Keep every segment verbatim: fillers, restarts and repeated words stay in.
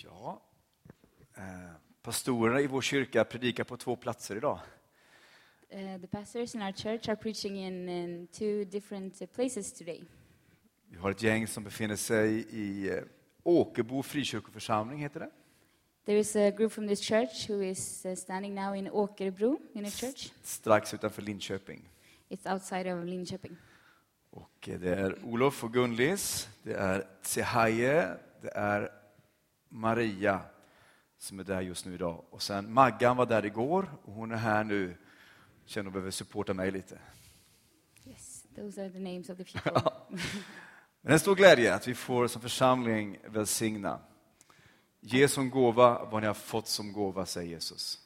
Ja, eh, pastorerna i vår kyrka predikar på två platser idag. Uh, the pastors in our church are preaching in, in two different uh, places today. Vi har ett gäng som befinner sig i eh, Åkerbo frikyrkoförsamling, heter det. There is a group from this church who is uh, standing now in Åkerbro in a church. Strax utanför Linköping. It's outside of Linköping. Och eh, det är Olof och Gunlis, det är Tsehaye, det är Maria som är där just nu idag. Och sen Maggan var där igår och hon är här nu. Känner hon behöver supporta mig lite. Yes, those are the names of the people. Men en stor glädje att vi får som församling välsigna. Ge som gåva vad ni har fått som gåva, säger Jesus.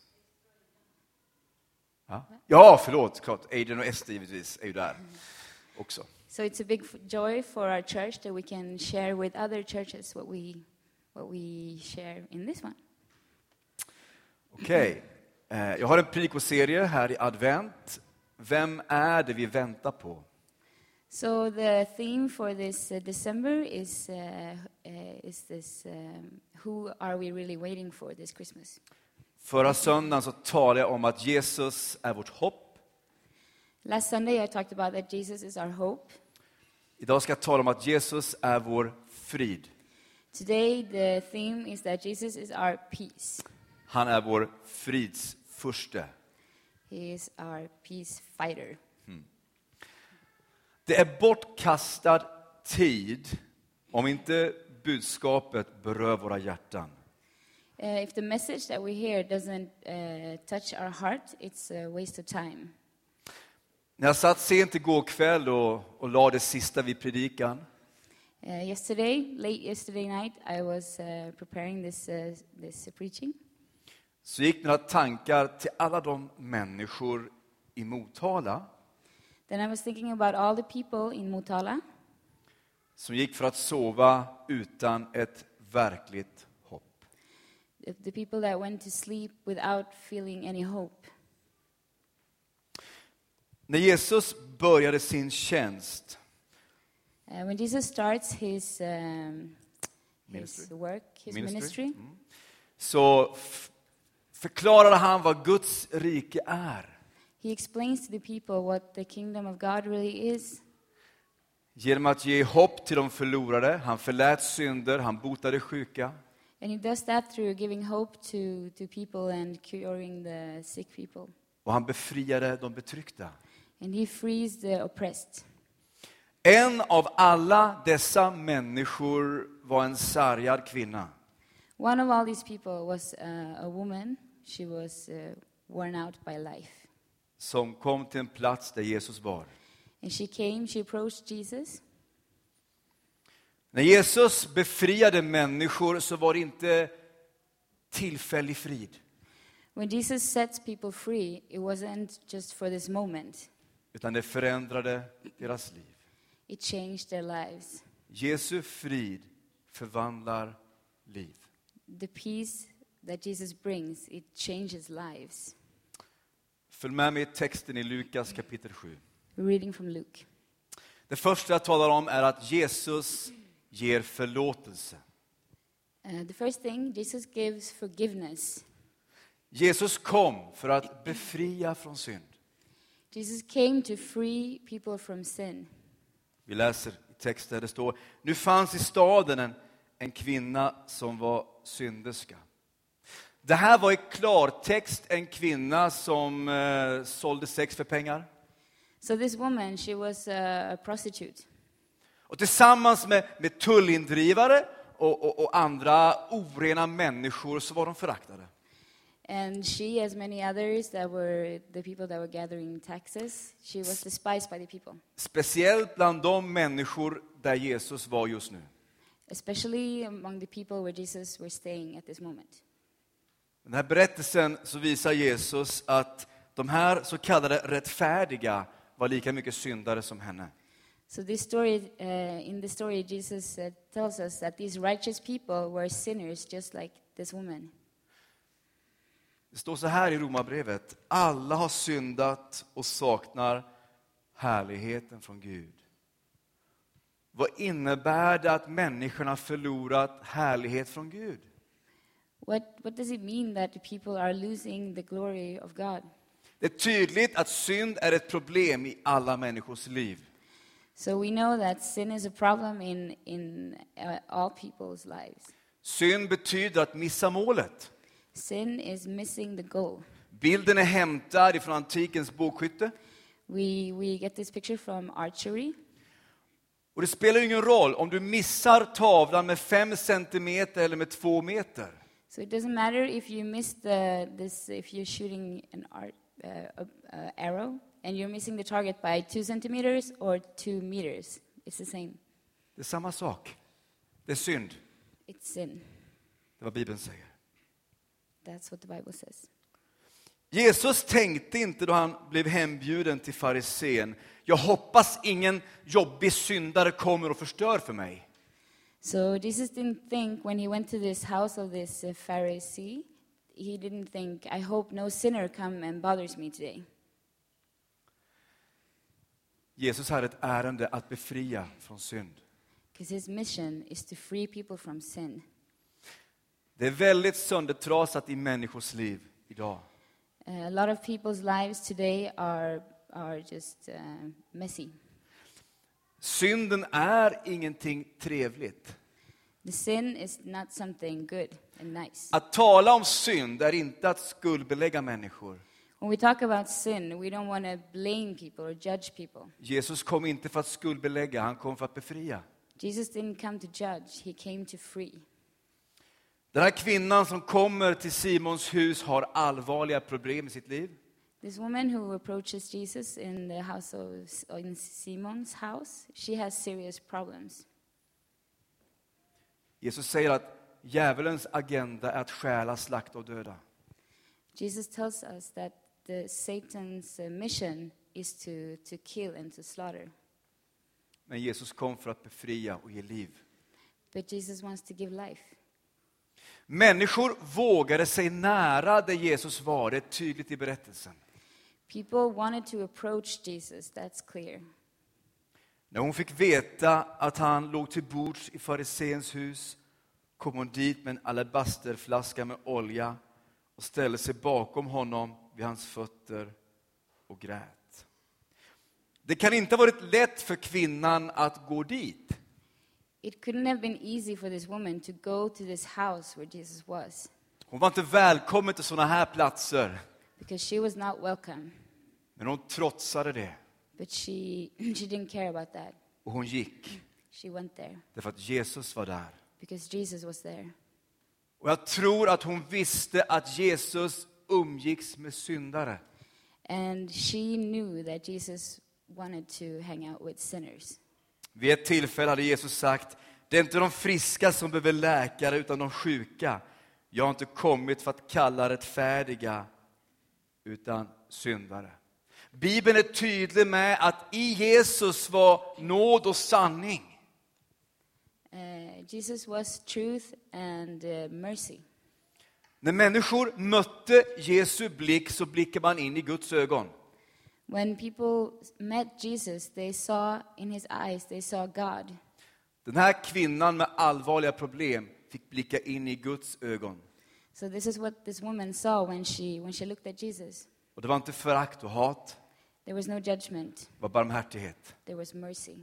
Ja, ja förlåt, klart. Adrian och Esther givetvis är ju där också. So it's a big f- joy for our church that we can share with other churches what we what we share in this one. Okej, okay. eh, jag har en predikoserie här i advent. Vem är det vi väntar på? So the theme for this uh, December is uh, uh, is this um, who are we really waiting for this Christmas? Förra söndagen så talade jag om att Jesus är vårt hopp. Last Sunday I talked about that Jesus is our hope. Idag ska jag tala om att Jesus är vår frid. Today the theme is that Jesus is our peace. Han är vår fridsfurste. He is our peace fighter. Hmm. Det är bortkastad tid om inte budskapet berör våra hjärtan. Uh, if the message that we hear doesn't uh, touch our heart, it's a waste of time. När jag satt sent igår kväll och, och la det sista vid predikan. Uh, yesterday, late yesterday night, I was uh, preparing this uh, this preaching. Så gick några tankar till alla de människor i Motala. Then I was thinking about all the people in Motala som gick för att sova utan ett verkligt hopp. the people that went to sleep without feeling any hope. När Jesus började sin tjänst, Uh, when Jesus starts his um, his Ministry. work, his Ministry. ministry, Mm. så f- förklarade han vad Guds rike är. he explains to the people what the kingdom of God really is. Genom att ge hopp till de förlorade, han förlät synder, han botade sjuka. And he does that through giving hope to, to people and curing the sick people. Och han befriade de betryckta. And he frees the oppressed. En av alla dessa människor var en sargad kvinna. One of all these people was uh, a woman. She was uh, worn out by life. Som kom till en plats där Jesus var. And she came, she approached Jesus. När Jesus befriade människor så var det inte tillfällig frid. When Jesus sets people free, it wasn't just for this moment. Utan det förändrade deras liv. It changed their lives. Jesu frid förvandlar liv. The peace that Jesus brings, it changes lives. Följ med mig i texten i Lukas kapitel sju. We're reading from Luke. Det första jag talar om är att Jesus ger förlåtelse. Uh, the first thing, Jesus gives forgiveness. Jesus kom för att befria från synd. Jesus came to free people from sin. Vi läser i texten där det står: nu fanns i staden en, en kvinna som var synderska. Det här var i klartext en kvinna som eh, sålde sex för pengar. So this woman, she was a, a prostitute. Och tillsammans med, med tullindrivare och, och, och andra orena människor så var de föraktade. And she, as many others that were the people that were gathering taxes, she was despised by the people. Speciellt bland de människor där Jesus var just nu. Especially among the people where Jesus was staying at this moment. I den här berättelsen så visar Jesus att de här så kallade rättfärdiga var lika mycket syndare som henne. So this story, uh, in the story, Jesus uh, tells us that these righteous people were sinners just like this woman. Det står så här i Romarbrevet: alla har syndat och saknar härligheten från Gud. Vad innebär det att människorna förlorat härlighet från Gud? What, what does it mean that the people are losing the glory of God? Det är tydligt att synd är ett problem i alla människors liv. So we know that sin is a problem in, in uh, all people's lives. Synd betyder att missa målet. Sin is missing the goal. Bilden är hämtad ifrån antikens bågskytte. We, we get this picture from archery. Och det spelar ingen roll om du missar tavlan med fem centimeter eller med två meter. So it doesn't matter if you miss the, this, if you're shooting an art, uh, a, a arrow and you're missing the target by two centimeters or two meters. It's the same. Det är samma sak. Det är synd. It's sin. Det är vad Bibeln säger. That's what the Bible says. Jesus tänkte inte då han blev hembjuden till farisén: jag hoppas ingen jobbig syndare kommer och förstör för mig. So Jesus didn't think when he went to this house of this uh, Pharisee, he didn't think, I hope no sinner come and bothers me today. Jesus hade ett ärende att befria från synd. Because his mission is to free people from sin. Det är väldigt söndertrasat i människors liv idag. Uh, a lot of people's lives today are, are just uh, messy. Synden är ingenting trevligt. The sin is not something good and nice. Att tala om synd är inte att skuldbelägga människor. When we talk about sin, we don't want to blame people or judge people. Jesus kom inte för att skuldbelägga, han kom för att befria. Jesus didn't come to judge, he came to free. Den här kvinnan som kommer till Simons hus har allvarliga problem i sitt liv. This woman who approaches Jesus in the house of in Simon's house, she has serious problems. Jesus säger att djävulens agenda är att stjäla, slakta och döda. Jesus tells us that the Satan's uh, mission is to to kill and to slaughter. Men Jesus kom för att befria och ge liv. But Jesus wants to give life. Människor vågade sig nära där Jesus var, det är tydligt i berättelsen. People wanted to approach Jesus, that's clear. När hon fick veta att han låg till bords i fariséns hus kom hon dit med en alabasterflaska med olja och ställde sig bakom honom vid hans fötter och grät. Det kan inte ha varit lätt för kvinnan att gå dit. It couldn't have been easy for this woman to go to this house where Jesus was. Hon var inte välkommen till sådana här platser. Because she was not welcome. Men hon trotsade det. But she, she didn't care about that. Och hon gick. She went there. Därför att Jesus var där. Because Jesus was there. Och jag tror att hon visste att Jesus umgicks med syndare. And she knew that Jesus wanted to hang out with sinners. Vid ett tillfälle hade Jesus sagt: det är inte de friska som behöver läkare utan de sjuka. Jag har inte kommit för att kalla rättfärdiga utan syndare. Bibeln är tydlig med att i Jesus var nåd och sanning. Uh, Jesus was truth and uh, mercy. När människor mötte Jesu blick så blickade man in i Guds ögon. When people met Jesus, they saw in his eyes, they saw God. Den här kvinnan med allvarliga problem fick blicka in i Guds ögon. So this is what this woman saw when she when she looked at Jesus. Och det var inte förakt och hat, There was no judgment. det var barmhärtighet. There was mercy.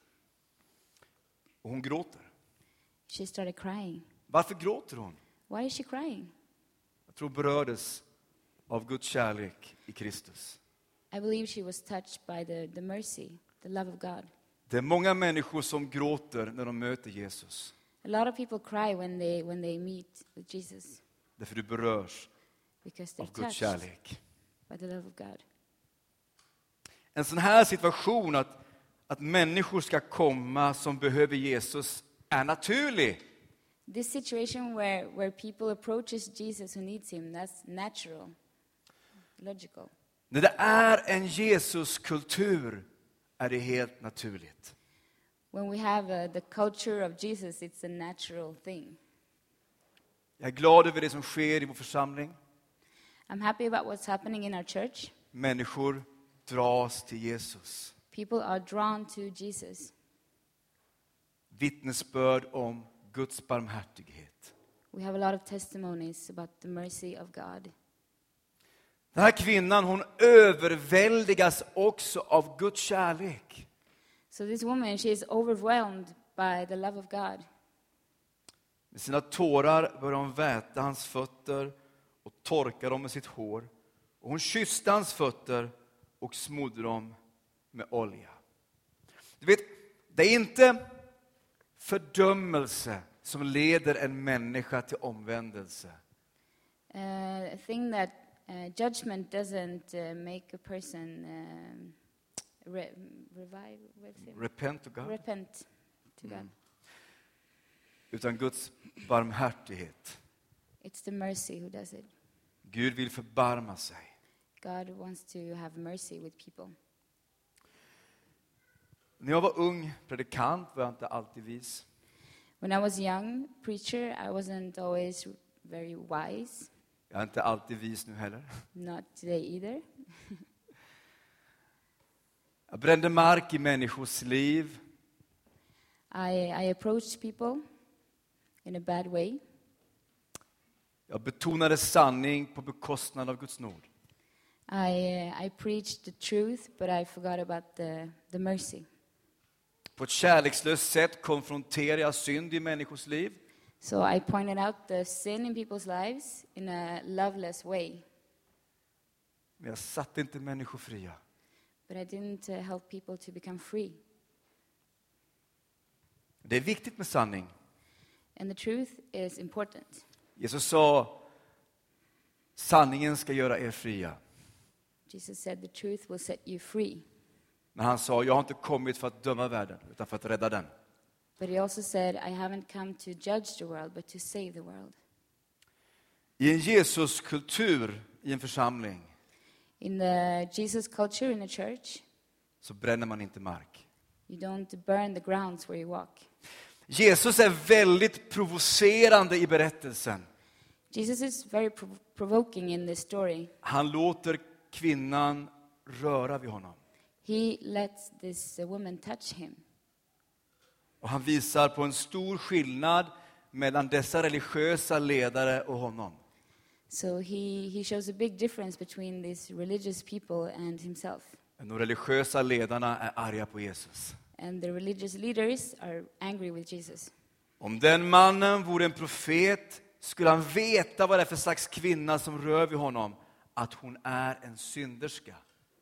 Och hon gråter. She started crying. Varför gråter hon? Why is she crying? Jag tror berördes av Guds kärlek i Kristus. I believe she was touched by the, the mercy, the love of God. Det är många människor som gråter när de möter Jesus. A lot of people cry when they when they meet with Jesus Därför du berörs because av they're Guds touched kärlek. by the love of God. En sån här situation att, att människor ska komma som behöver Jesus är naturlig. This situation where, where people approaches Jesus who needs him, that's natural, logical. När det är en Jesuskultur är det helt naturligt. When we have uh, the culture of Jesus, it's a natural thing. Jag är glad över det som sker i vår församling. I'm happy about what's happening in our church. Människor dras till Jesus. People are drawn to Jesus. Vittnesbörd om Guds barmhärtighet. We have a lot of testimonies about the mercy of God. Den här kvinnan, hon överväldigas också av Guds kärlek. So this woman, she is overwhelmed by the love of God. Med sina tårar började hon väta hans fötter och torka dem med sitt hår. Och hon kysste hans fötter och smorde dem med olja. Du vet, det är inte fördömelse som leder en människa till omvändelse. Uh, a thing that uh, judgment doesn't uh, make a person um, re- revive, what's it? Repent to God. repent to God. Mm. Utan Guds barmhärtighet. It's the mercy who does it. Gud vill förbarma sig. God wants to have mercy with people. När jag var ung predikant var jag inte alltid vis. When I was young preacher, I wasn't always very wise. Jag är inte alltid vis nu heller. Not today either. Jag brände mark i människors liv. I, I approached people in a bad way. Jag betonade sanning på bekostnad av Guds nåd. I, uh, I preached the truth, but I forgot about the, the mercy. På ett kärlekslöst sätt konfronterar jag synd i människors liv. So I pointed out the sin in people's lives in a loveless way. Men jag satte inte människor fria. But I didn't uh, help people to become free. Det är viktigt med sanning. And the truth is important. Jesus sa, sanningen ska göra er fria. Jesus said the truth will set you free. Men han sa, jag har inte kommit för att döma världen, utan för att rädda den. But he also said, I haven't come to judge the world, but to save the world. I en Jesuskultur i en församling In the Jesus culture in the church, så bränner man inte mark. you don't burn the grounds where you walk. Jesus är väldigt provocerande i berättelsen. Jesus is very prov- provoking in this story. Han låter kvinnan röra vid honom. He lets this uh, woman touch him. Och han visar på en stor skillnad mellan dessa religiösa ledare och honom. So he, he shows a big difference between these religious people and himself. De religiösa ledarna är arga på Jesus. And the religious leaders are angry with Jesus. Om den mannen vore en profet skulle han veta vad det är för slags kvinna som rör vid honom. Att hon är en synderska.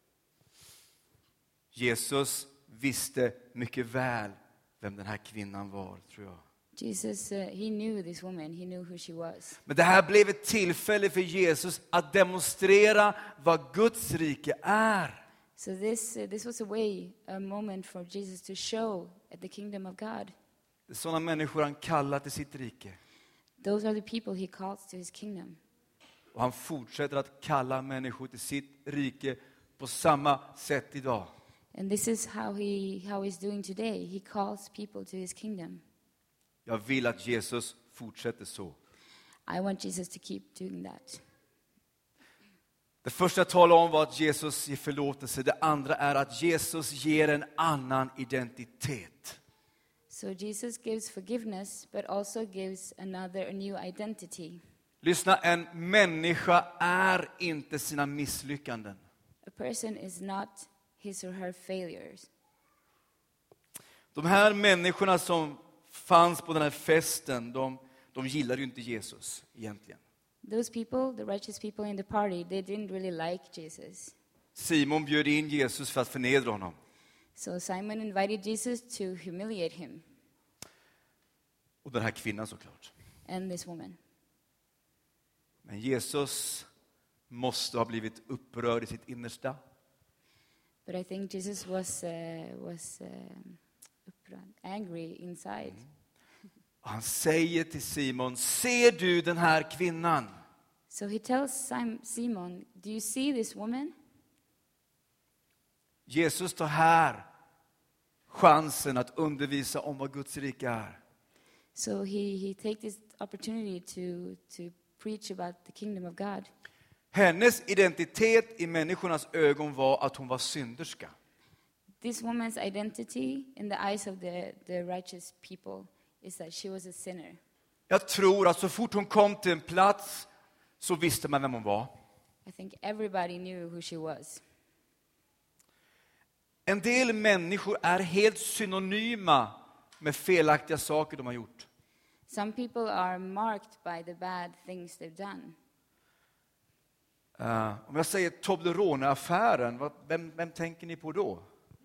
Jesus visste mycket väl vem den här kvinnan var, tror jag. Jesus, uh, he knew this woman. He knew who she was. Men det här blev ett tillfälle för Jesus att demonstrera vad Guds rike är. So this, uh, this was a way, a moment for Jesus to show the kingdom of God. Det är sådana människor han kallar till sitt rike. Those are the people he calls to his kingdom. Och han fortsätter att kalla människor till sitt rike på samma sätt idag. And this is how he how he's doing today. He calls people to his kingdom. Jag vill att Jesus fortsätter så. I want Jesus to keep doing that. Det första jag talade om var att Jesus ger förlåtelse. Det andra är att Jesus ger en annan identitet. So Jesus gives forgiveness, but also gives another, a new identity. Lyssna, en människa är inte sina misslyckanden. A person is not his or her failures. De här människorna som fanns på den här festen, de, de gillade ju inte Jesus egentligen. Those people, the righteous people in the party, they didn't really like Jesus. Simon bjöd in Jesus för att förnedra honom. So Simon invited Jesus to humiliate him, Och den här kvinnan såklart. and this woman. Men Jesus måste ha blivit upprörd i sitt innersta. But I think Jesus was uh, was um, upprörd, angry inside. Och han säger till Simon, ser du den här kvinnan? So he tells Sim- Simon, do you see this woman? Jesus tar här chansen att undervisa om vad Guds rike är. So he, he takes this opportunity to, to preach about the kingdom of God. Hennes identitet i människornas ögon var att hon var synderska. This woman's identity in the eyes of the, the righteous people is that she was a sinner. Jag tror att så fort hon kom till en plats så visste man vem hon var. I think everybody knew who she was. En del människor är helt synonyma med felaktiga saker de har gjort. Some people are marked by the bad things they've done. Uh, om jag säger Toblerone-affären, vad, vem, vem tänker ni på då?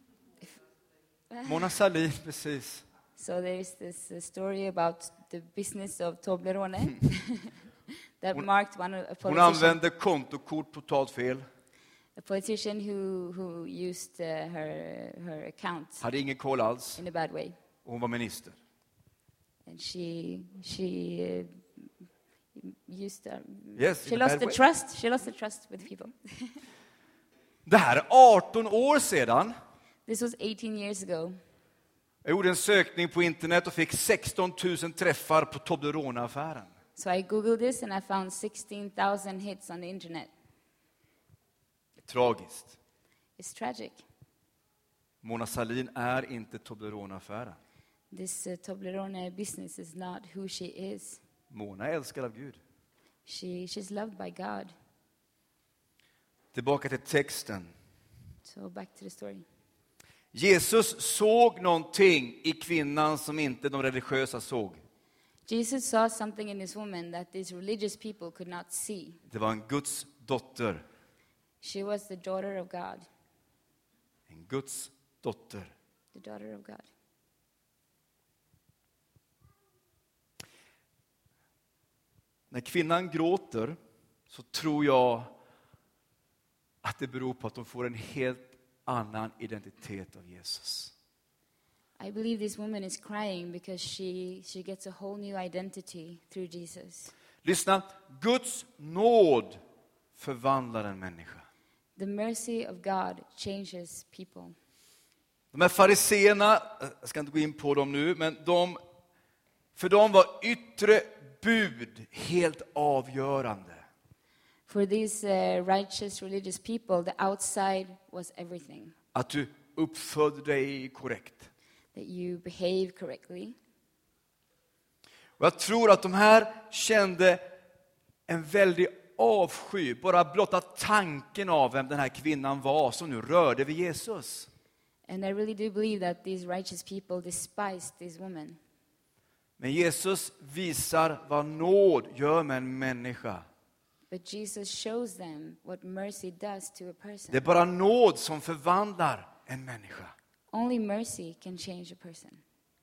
Mona Sahlin, precis. So there is this uh, story about the business of Toblerone that Hon- marked one a Hon politician, använde kontokort totalt fel. a politician who who used uh, her her account Hade ingen koll alls. in a bad way, Och hon var minister. and she she uh, used uh, Yes, she in a lost bad the way. trust. She lost the trust with people. Det här är arton år sedan. This was eighteen years ago. Jag gjorde en sökning på internet och fick sexton tusen träffar på Toblerone-affären. So I googled this and I found sixteen thousand hits on the internet. Tragiskt. It's tragic. Mona Sahlin är inte Toblerone-affären. This uh, Toblerone business is not who she is. Mona är älskad av Gud. She she's loved by God. Tillbaka till texten. So back to the story. Jesus såg någonting i kvinnan som inte de religiösa såg. Jesus saw something in this woman that these religious people could not see. Det var en Guds dotter. She was the daughter of God. En Guds dotter. The daughter of God. När kvinnan gråter så tror jag att det beror på att hon får en helt annan identitet av Jesus. I believe this woman is crying because she, she gets a whole new identity through Jesus. Lyssna, Guds nåd förvandlar en människa. The mercy of God changes people. De här fariseerna, jag ska inte gå in på dem nu, men de, för dem var yttre bud helt avgörande. For these uh, righteous religious people, the outside was everything. Att du uppförde dig korrekt. That you behave correctly. Och jag tror att de här kände en väldig avsky, bara blotta tanken av vem den här kvinnan var som nu rörde vid Jesus. And I really do believe that these righteous people despised this woman. Men Jesus visar vad nåd gör med en människa. But Jesus shows them what mercy does to a person. Det är bara nåd som förvandlar en människa. Only mercy can change a person.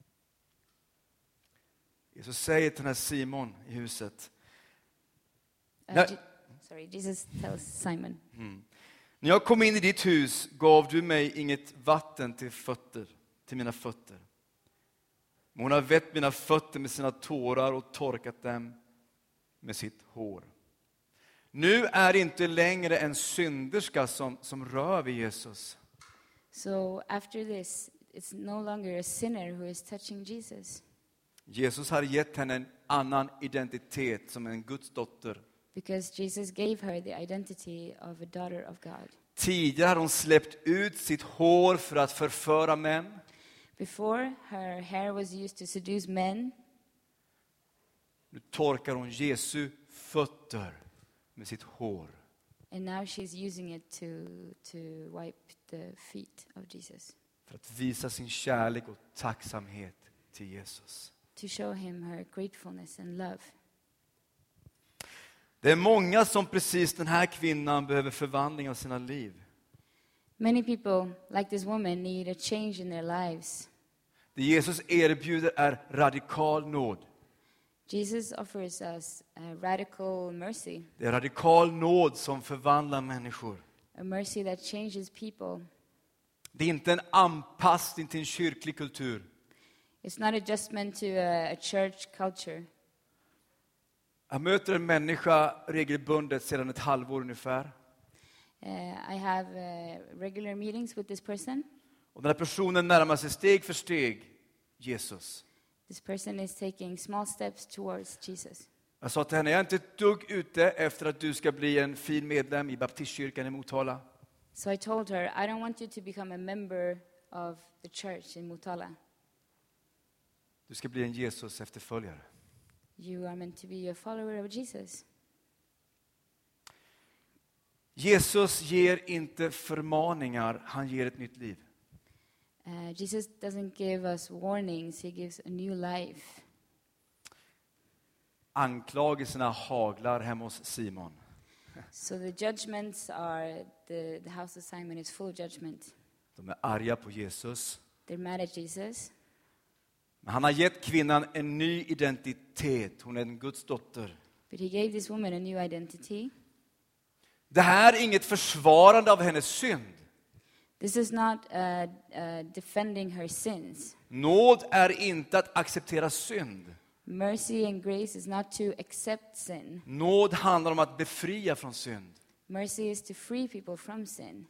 Jesus säger till den här Simon i huset. Uh, När- Je- sorry, Jesus tells Simon, När jag kom in i ditt hus gav du mig inget vatten till fötter, till mina fötter. Men hon har vett mina fötter med sina tårar och torkat dem med sitt hår. Nu är det inte längre en synderska som, som rör vid Jesus. so after this, it's no longer a sinner who is touching Jesus. Jesus har gett henne en annan identitet som en Guds dotter. Because Jesus gave her the identity of a daughter of God. Tidigare har hon släppt ut sitt hår för att förföra män. Before, her hair was used to seduce men. Nu torkar hon Jesu fötter med sitt hår. And now she's using it to, to wipe the feet of Jesus. För att visa sin kärlek och tacksamhet till Jesus. To show him her gratefulness and love. Det är många som precis den här kvinnan behöver förvandling av sina liv. Many people, like this woman, need a change in their lives. Det Jesus erbjuder är radikal nåd. Jesus offers us a radical mercy, Det är radikal nåd som förvandlar människor. a mercy that changes people. Det är inte en anpassning till en kyrklig kultur. It's not adjustment to a, a church culture. Jag möter en människa regelbundet sedan ett halvår ungefär. Uh, I have uh, regular meetings with this person. Och den här personen närmar sig steg för steg Jesus. This person is taking small steps towards Jesus. Jag sa till henne, jag är inte ett dugg ute efter att du ska bli en fin medlem i baptistkyrkan i Motala. So I told her, I don't want you to become a member of the church in Motala. Du ska bli en Jesus efterföljare. you are meant to be a follower of Jesus. Jesus ger inte förmaningar, han ger ett nytt liv. Uh, Jesus doesn't give us warnings, he gives a new life. Anklagelserna haglar hemma hos Simon. So the judgments are, the, the house of Simon is full of judgment. De är arga på Jesus. They're mad at Jesus. Men han har gett kvinnan en ny identitet. Hon är en Guds dotter. But he gave this woman a new identity. Det här är inget försvarande av hennes synd. This is not uh, uh, defending her sins. Nåd är inte att acceptera synd. Mercy and grace is not to accept sin. Nåd handlar om att befria från synd. Mercy is to free people from sin.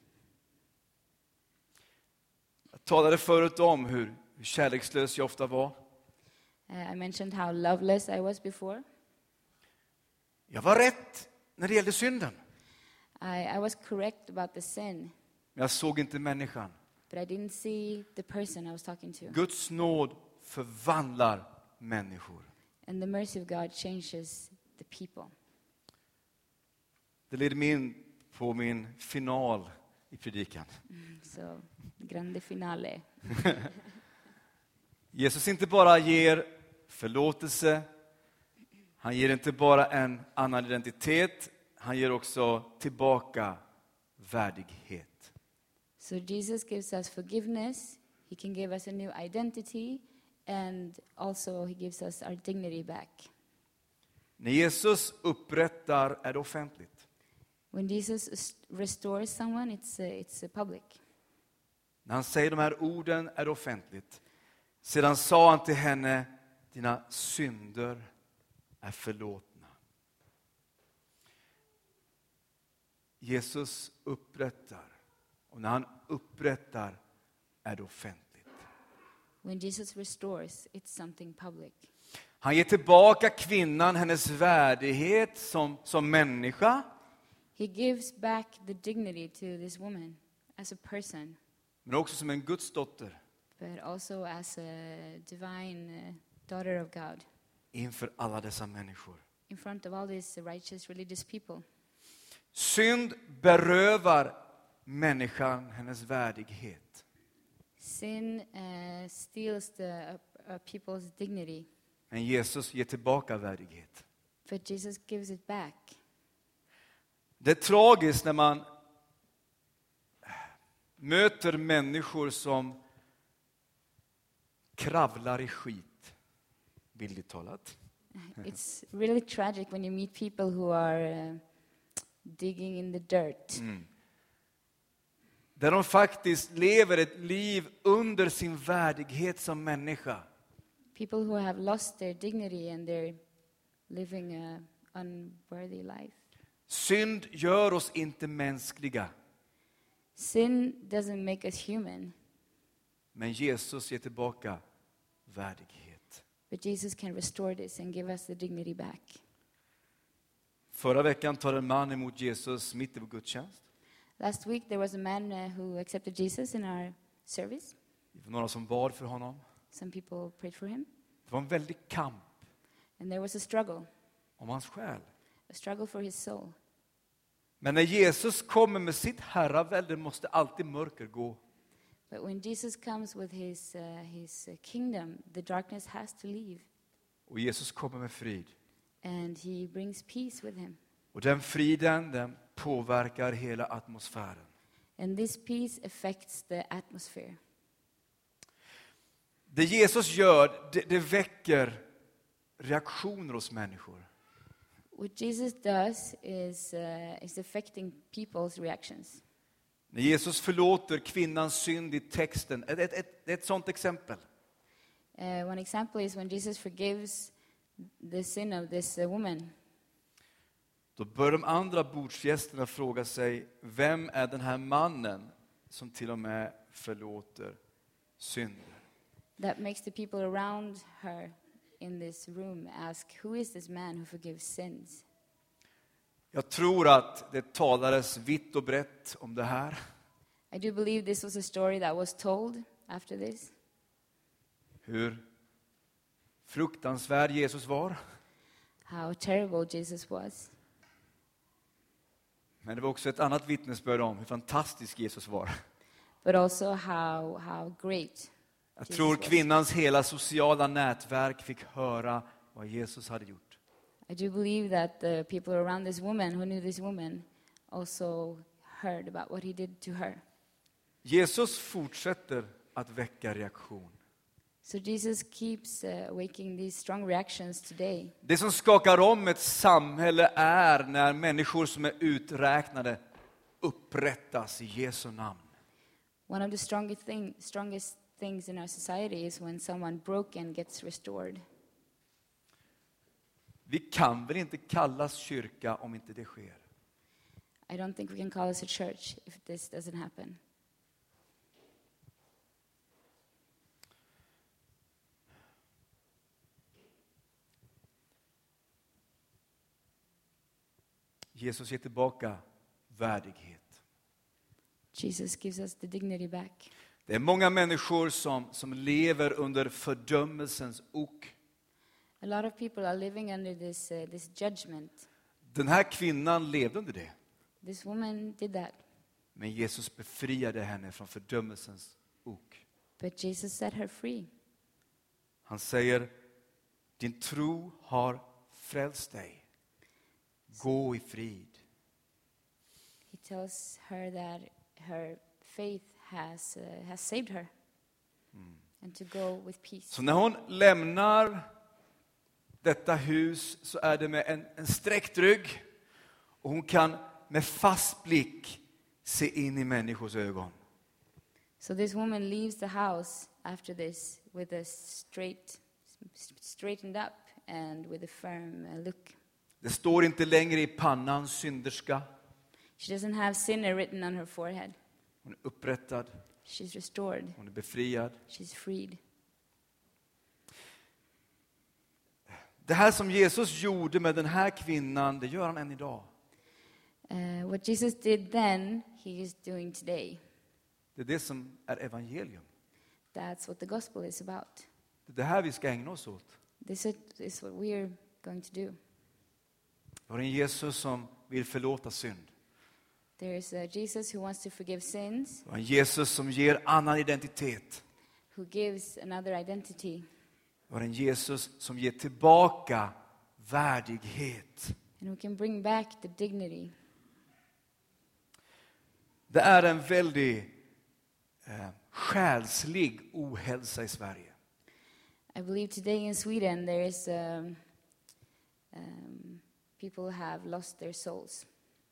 Jag talade förut om hur kärlekslös jag ofta var. Uh, I mentioned how loveless I was before. Jag var rätt när det gällde synden. I, I was correct about the sin, Men jag såg inte människan. but I didn't see the person I was talking to. Guds nåd förvandlar människor. And the mercy of God changes the people. Det leder mig in på min final i predikan. So, grande finale. Jesus inte bara ger förlåtelse, han ger inte bara en annan identitet, han ger också tillbaka värdighet. So Jesus gives us forgiveness, he can give us a new identity, and also he gives us our dignity back. När Jesus upprättar är det offentligt. When Jesus res- restores someone, it's uh, it's uh, public. När han säger de här orden är det offentligt. Sedan sa han till henne, dina synder är förlåtna. Jesus upprättar. Och när han upprättar är det offentligt. When Jesus restores, it's something public. Han ger tillbaka kvinnan hennes värdighet som, som människa. He gives back the dignity to this woman as a person, Men också som en Guds dotter. but also as a divine uh, daughter of God Inför alla dessa människor. in front of all these righteous religious people. Synd berövar människan hennes värdighet. Sin uh, steals the uh, uh, people's dignity, Men Jesus ger tillbaka värdighet. but Jesus gives it back. Det är tragiskt när man möter människor som kravlar i skit, bildligt talat. It's really tragic when you meet people who are uh, digging in the dirt, Mm. Där de faktiskt lever ett liv under sin värdighet som människa. people who have lost their dignity and they're living a unworthy life. Synd gör oss inte mänskliga, Sin doesn't make us human, men Jesus ger tillbaka värdighet. but Jesus can restore this and give us the dignity back. Förra veckan tar en man emot Jesus mitt i vår gudstjänst. Last week there was a man uh, who accepted Jesus in our service. Det var några som bad för honom. Some people prayed for him, Det var en väldig kamp and there was a struggle, om hans själ. a struggle for his soul. Men när Jesus kommer med sitt herravälde måste alltid mörker gå. But when Jesus comes with his uh, his uh, kingdom, the darkness has to leave, Och Jesus kommer med frid. and he brings peace with him. Och den friden, den påverkar hela atmosfären. And this peace affects the atmosphere. Det Jesus gör, det, det väcker reaktioner hos människor. What Jesus does is uh, is affecting people's reactions. När Jesus förlåter kvinnans synd i texten, ett, ett, ett, ett sånt exempel. Uh, one example is when Jesus forgives the sin of this uh, woman. Då bör de andra bordsgästerna fråga sig, vem är den här mannen som till och med förlåter synder? That makes the people around her in this room ask, who is this man who forgives sins? Jag tror att det talades vitt och brett om det här. I do believe this was a story that was told after this. Hur fruktansvärd Jesus var. how terrible Jesus was. Men det var också ett annat vittnesbörd om hur fantastisk Jesus var. But also how, how great Jag Jesus tror was. kvinnans hela sociala nätverk fick höra vad Jesus hade gjort. I do believe that the people around this woman, who knew this woman, also heard about what he did to her. Jesus fortsätter att väcka reaktion. So Jesus keeps uh, awakening these strong reactions today. Det som skakar om ett samhälle är när människor som är uträknade upprättas i Jesu namn. One of the strongest, thing, strongest things in our society is when someone broken gets restored. Vi kan väl inte kallas kyrka om inte det sker? I don't think we can call us a church if this doesn't happen. Jesus ger tillbaka värdighet. Jesus gives us the dignity back. Det är många människor som, som lever under fördömelsens ok. A lot of people are living under this, uh, this judgment. Den här kvinnan levde under det. This woman did that. Men Jesus befriade henne från fördömelsens ok. But Jesus set her free. Han säger, din tro har frälst dig. Gå i frid. He tells her that her faith has, uh, has saved her. Mm. And to go with peace. Så när hon lämnar detta hus så är det med en, en sträckt rygg. Och hon kan med fast blick se in i människors ögon. So this woman leaves the house after this with a straight, straightened up and with a firm uh, look. Det står inte längre i pannan synderska. She doesn't have sinner written on her forehead. Hon är upprättad. She's restored. Hon är befriad. She's freed. Det här som Jesus gjorde med den här kvinnan, det gör han än idag. Uh, what Jesus did then, he is doing today. Det är det som är evangelium. That's what the gospel is about. Det är det här vi ska ägna oss åt. This is what we're going to do. Vi har en Jesus som vill förlåta synd. There is a Jesus who wants to forgive sins. Vi har en Jesus som ger annan identitet. Who gives another identity. Vi har en Jesus som ger tillbaka värdighet. And who can bring back the dignity. Det är en väldigt eh, själslig ohälsa i Sverige. I believe today in Sweden there is um, um, people have lost their souls.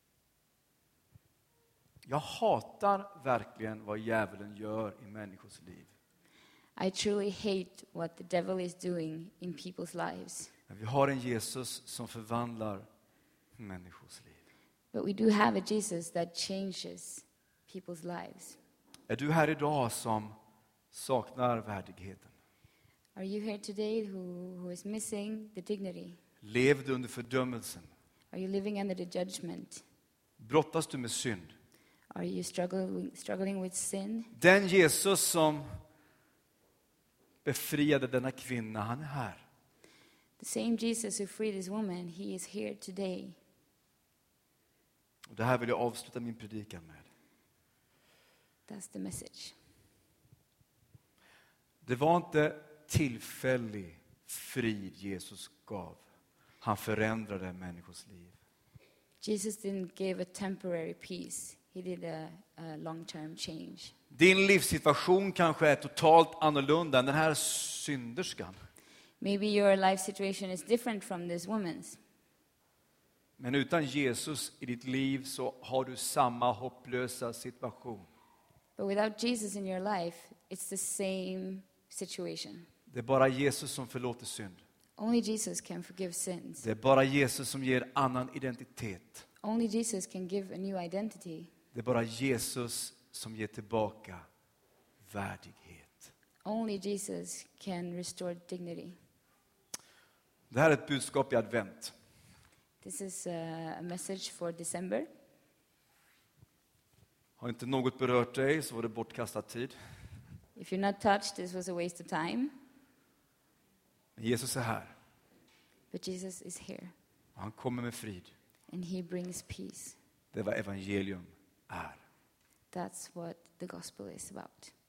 Jag hatar verkligen vad djävulen gör i människors liv. I truly hate what the devil is doing in people's lives. Men vi har en Jesus som förvandlar människors liv. But we do have a Jesus that changes people's lives. Är du här idag som saknar värdigheten? Are you here today who, who is missing the dignity? Lever du under fördömelsen? Are you living under the judgment? Brottas du med synd? Are you struggling, struggling with sin? Den Jesus som befriade denna kvinna, han är här. The same Jesus who freed this woman, he is here today. Och det här vill jag avsluta min predikan med. That's the message. Det var inte tillfällig frid Jesus gav. Han förändrade människors liv. Jesus didn't give a temporary peace. He did a, a long-term change. Din livssituation kanske är totalt annorlunda än den här synderskan. Maybe your life situation is different from this woman's. Men utan Jesus i ditt liv så har du samma hopplösa situation. But without Jesus in your life, it's the same situation. Det är bara Jesus som förlåter synd. Only Jesus can forgive sins. Det är bara Jesus som ger annan identitet. Only Jesus can give a new identity. Det är bara Jesus som ger tillbaka värdighet. Only Jesus can restore dignity. Det här är ett budskap i advent. This is a, a message for December. Har inte något berört dig så var det bortkastad tid. If you're not touched, this was a waste of time. Men Jesus är här. But Jesus is here, Och han kommer med frid. and he brings peace. Det är vad evangelium är. That's what the gospel is about.